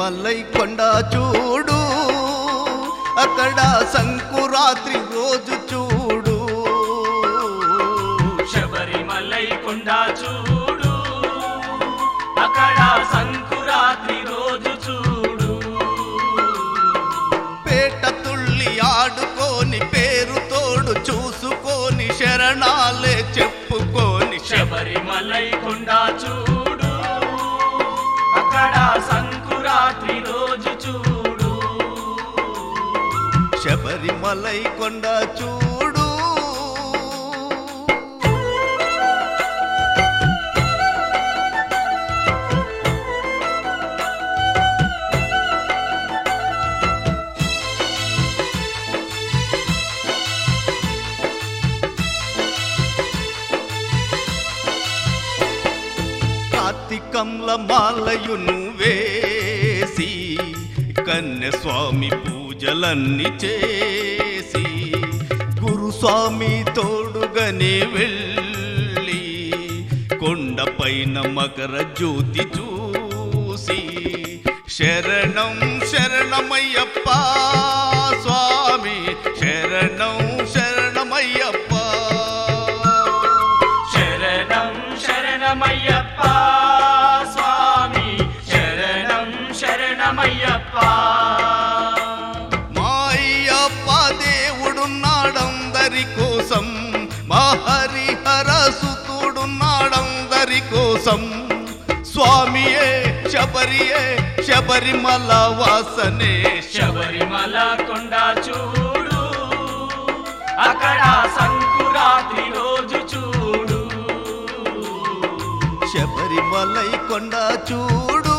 శబరిమలై కొండ చూడు, అక్కడ సంకురాత్రి రోజు చూడు. శబరిమలై కొండ చూడు, అక్కడ సంకురాత్రి రోజు చూడు. పేట తుళ్ళి ఆడుకోని పేరు తోడు చూసుకొని శరణాలే చెప్పుకోని. శబరిమలై కొండ చూడు, అక్కడ సంకురాత్రి రోజు చూడు. శబరిమలై కొండ చూడు. కార్తీకంల మాలయును వేసి కన్యస్వామి పూజలన్నీ చేసి గురుస్వామి తోడుగానే వెళ్ళి కొండపైన మకర జ్యోతి చూసి శరణం శరణమయ్యప్ప స్వామి, శరణం శరణమయ్యప్ప, శరణం శరణమయ్యప్ప స్వామి, శరణం శరణమయ్యప్ప. మా అయ్యప్ప దేవుడున్నాడందరి కోసం, మా హరిహర సుతుడున్నాడందరి కోసం. స్వామియే శబరియే శబరిమల వాసనే. శబరిమల కొండ చూడు, అక్కడ సంకురాత్రి రోజు చూడు. శబరిమలై కొండ చూడు.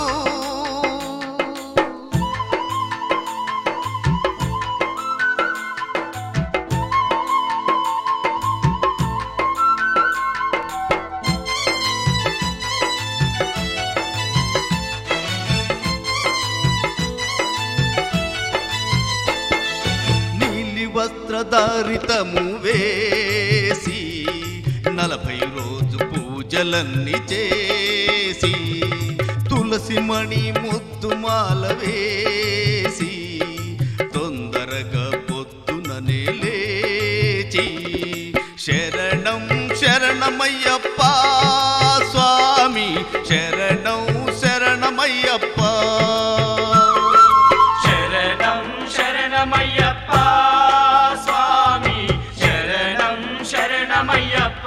నీలి వస్త్రధారితము వేసి 40 రోజు పూజలన్నీ చేసి తులసి మణి ముద్దుమాల వేసి తొందరగా పొద్దుననే లేచి శరణం శరణమయ్యప్ప స్వామి, శరణం శరణమయ్యప్ప, శరణం శరణమయ్యప్ప స్వామి, శరణం శరణమయ్యప్ప.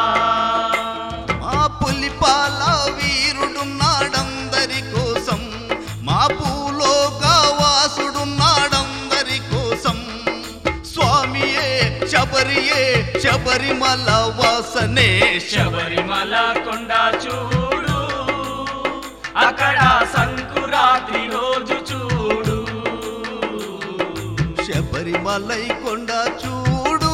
మా పులిపాల వీరుడున్నాడందరి కోసం, మా భూలోక వాసుడున్నాడందరి కోసం. స్వామియే శబరియే శబరిమల వాసనే. శబరిమల కొండ చూడు, అక్కడ సంకురాత్రి రోజు చూడు. శబరిమలై కొండ చూడు.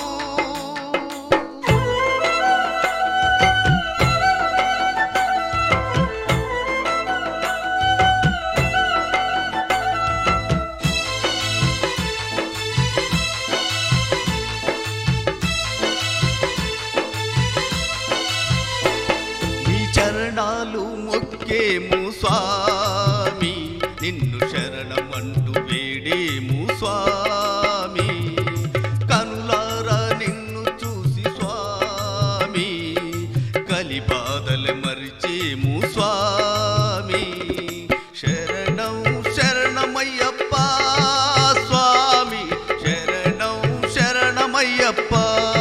నీ చరణాలు మొక్కేము స్వామి, నిన్ను శరణమంటూ వేడేము స్వామి. కనులారా నిన్ను చూసి స్వామి, కలి బాధలు మరిచేము స్వామి. శరణం శరణమయ్యప్ప స్వామి, శరణం శరణమయ్యప్ప,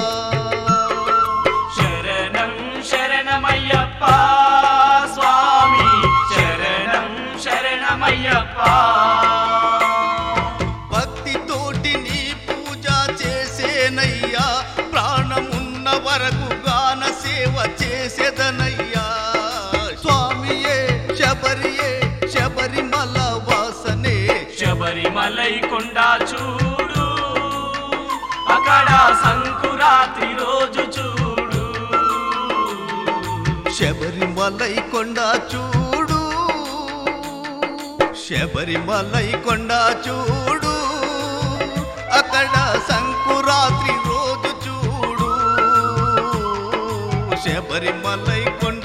శరణం శరణమయ్యప్ప స్వామి, శరణం శరణమయ్యప్ప. భక్తితోటి నీ పూజ చేసేనయ్యా, ప్రాణమున్న వరకు గాన సేవ చేసేదనయ్యా. స్వామియే శబరియే శబరిమల వాసనే. శబరిమలై కొండ చూడు, అక్కడ సంకురాత్రి రోజు చూడు. శబరిమలై కొండ చూడు. శబరిమలై కొండ చూడు, అక్కడ సంకురాత్రి రోజు చూడు. శబరిమలై కొండ